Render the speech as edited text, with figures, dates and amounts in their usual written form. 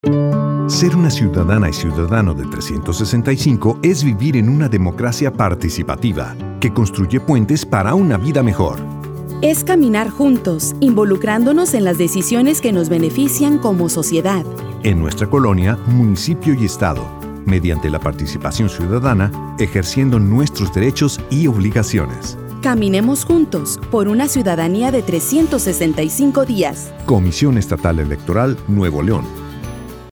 Ser una ciudadana y ciudadano de 365 es vivir en una democracia participativa que construye puentes para una vida mejor. Es caminar juntos, involucrándonos en las decisiones que nos benefician como sociedad. En nuestra colonia, municipio y estado, mediante la participación ciudadana, ejerciendo nuestros derechos y obligaciones. Caminemos juntos por una ciudadanía de 365 días. Comisión Estatal Electoral, Nuevo León.